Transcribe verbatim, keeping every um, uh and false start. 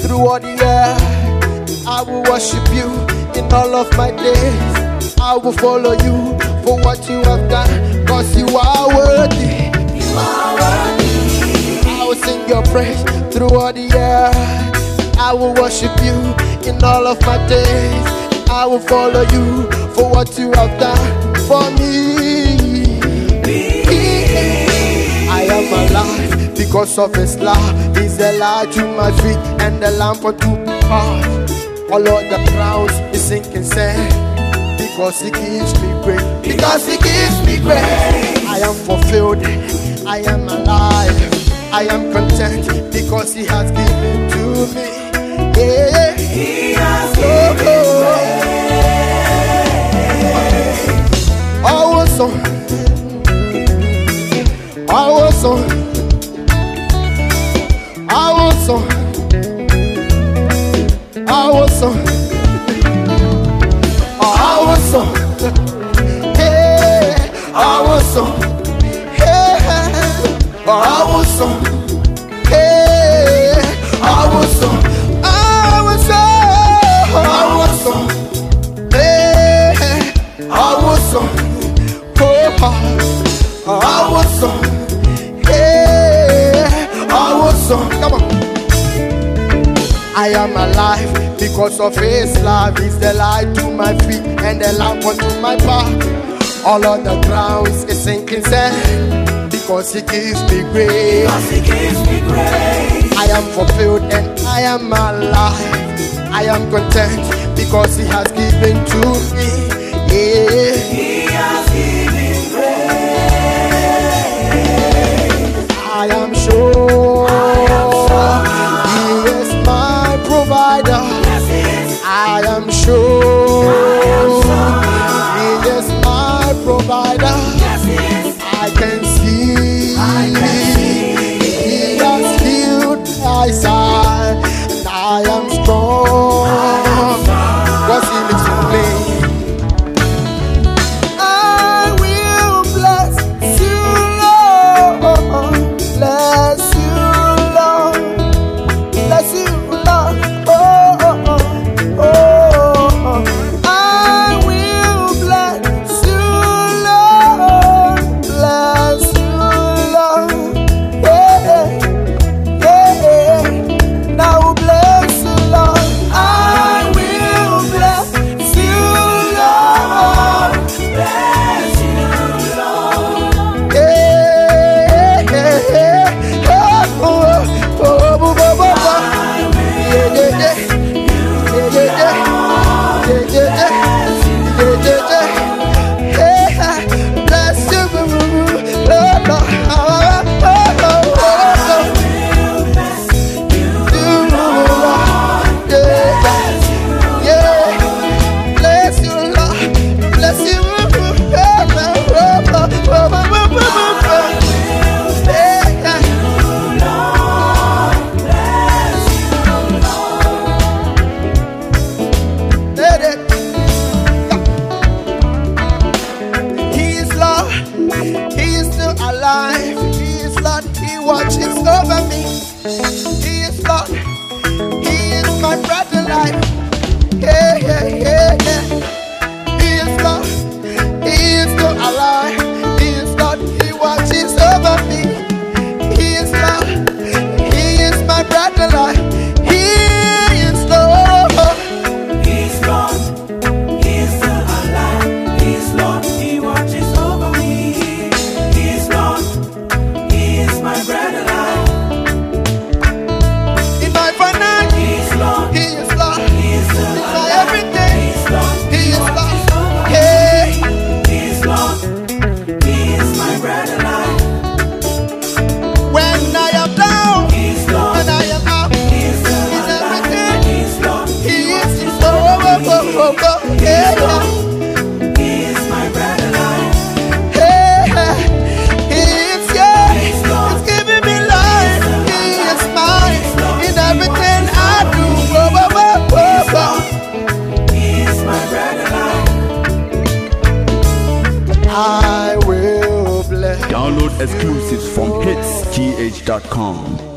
through all the years. I will worship you in all of my days. I will follow you for what you have done, cause you are worthy. You are worthy. I will sing your praise through all the years. I will worship you in all of my days. I will follow you for what you have done for me. I am alive because of his love. He's the light to my feet and the lamp unto my path. All of the crowns is sinking sand, because he gives me grace. Because he gives me grace. I am fulfilled, I am alive, I am content, because he has given to me. Yeah. He has Oh, given oh. Awesome, awesome, awesome, awesome, awesome, hey, awesome, hey, awesome, hey, awesome, awesome, hey, awesome, oh, awesome, hey, awesome. Come on. I am alive because of his love. He's the light to my feet and the lamp unto my path. All of the grounds is sinking sand, because he gives me grace. Because he gives me grace. I am fulfilled and I am alive. I am content because he has given to me. Yeah. He has given grace. I am sure, I am sure he is my provider. yes, he is. I am sure, I am sure he is my provider. yes, he is. I can see, I can see. he has healed my side, and I am strong, cause he lives in me. I will bless you, Lord, bless you, Lord, bless you, Lord, oh, oh, oh, oh. I will bless you, Lord, bless you, Lord, yeah, yeah, and I will bless you, Lord. I will bless you, Lord, Bless you, Lord. yeah, yeah, yeah, oh, oh, oh, oh, oh, oh, oh. I will Yeah, yeah, yeah. Yeah, yeah, yeah. Yeah, yeah, yeah. Yeah, yeah, yeah. Yeah, bless you, Lord, Lord. Oh, oh, oh, oh, oh. will bless you, You, Lord. Yeah, yeah. Bless you, Lord. Bless you. Oh, oh, oh, oh, oh, oh, oh, oh, oh. Yeah, yeah. Lord. Bless you, Lord. Let it. He is Lord. He is still alive. He is Lord. He watches over me. He is Lord. He is my breath and life. Yeah, yeah, yeah, yeah. He is Lord. He is still alive. He is Lord. He watches over me. He is Lord. He is my breath and life. He is Lord. He's Lord. He's still alive. He's Lord. He watches over me. He's Lord. He is my bread and life. In my finance, He's Lord. he is Lord. He's still In my alive. everything, He's Lord. he is watches over Lord. me. Hey, He's Lord. He is my bread and life. when I am down, He's Lord. when I am up, He's still in alive. everything, He's Lord. he is Lord. Oh, oh, oh, oh, oh, yeah, yeah. He is my bread and life. Hey, hey, he is, yeah. He's Lord. He's giving me life. He is mine in everything I do. Oh, oh, oh, oh, oh. He is my bread and life. I will bless. Download exclusives from hits g h dot com.